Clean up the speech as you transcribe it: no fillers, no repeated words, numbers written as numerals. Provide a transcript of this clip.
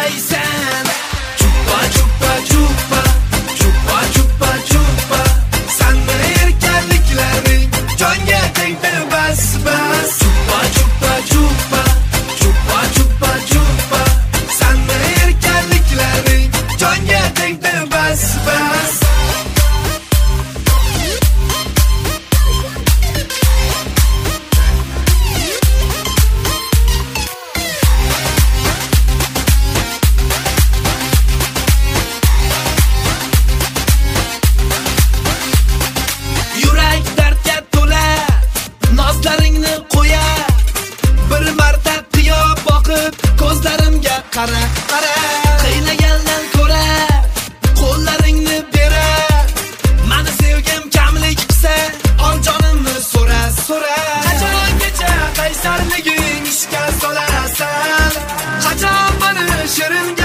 aytaysan. Chupa chupa chupa, chupa chupa chupa, sanni erkanliklaring jonga tegdi bas bas. Chupa chupa chupa, chupa chupa chupa, sanni erkanliklaring jonga tegdi bas bas. Yurak dardga to'la, nozlaringni qo'ya, bir marta qiyob boqib ko'zlarimga qara, qara. Qiynagandan ko'ra qo'llaringni bera, meni sevgim kamlik qilsa, ol jonimni so'ra, so'ra. Qachongacha qaysarliging ishga solasan, qachon meni shirin